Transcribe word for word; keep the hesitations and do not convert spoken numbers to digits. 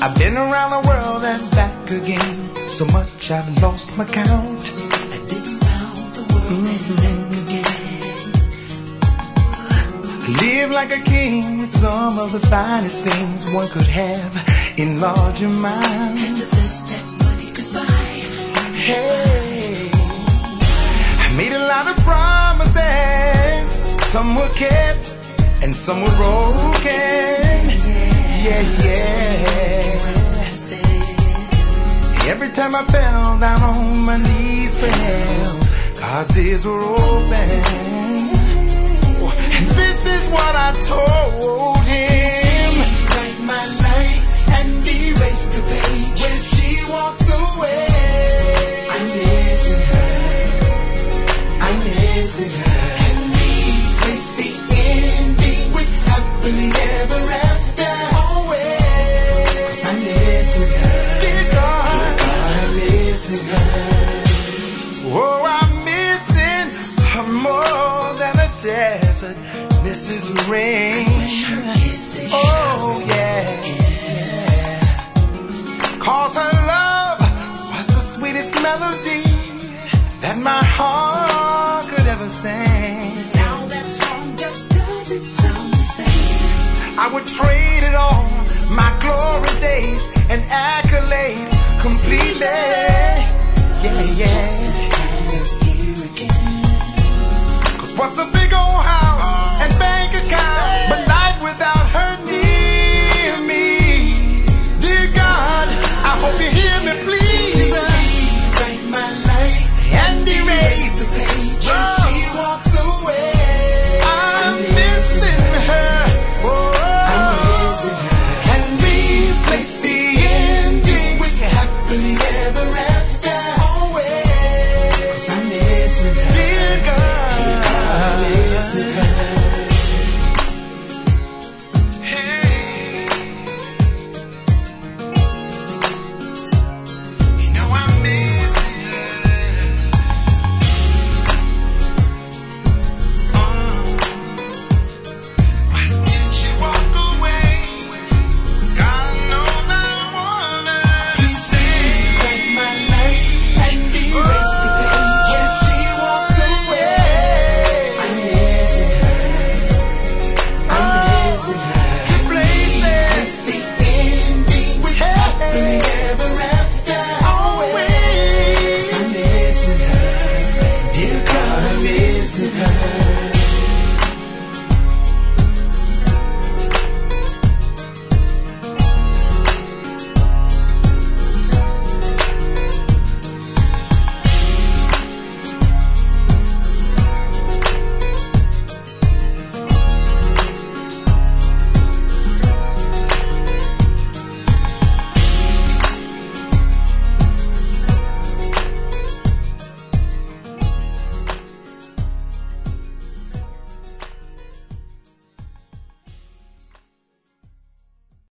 I've been around the world and back again, so much I've lost my count. I've been around the world mm-hmm. and back again. Live like a king with some of the finest things one could have in large amounts. And the things that money could buy. Hey, I made a lot of promises. Some were kept and some were broken. Yeah, yeah. Every time I fell down on my knees for help, God's ears were open. And this is what I told him: write my life and erase the page. When she walks away, I'm missing her, I'm missing her. And replace the ending with happily ever after. Always, 'cause I'm missing her. Dear God, I'm missing her. oh, I'm missing her more than a desert misses rain. Oh yeah, cause her love was the sweetest melody that my heart could ever sing. Now that song just doesn't sound the same. I would trade it all, my glory days and accolades completely. Yeah, yeah. Cause what's a big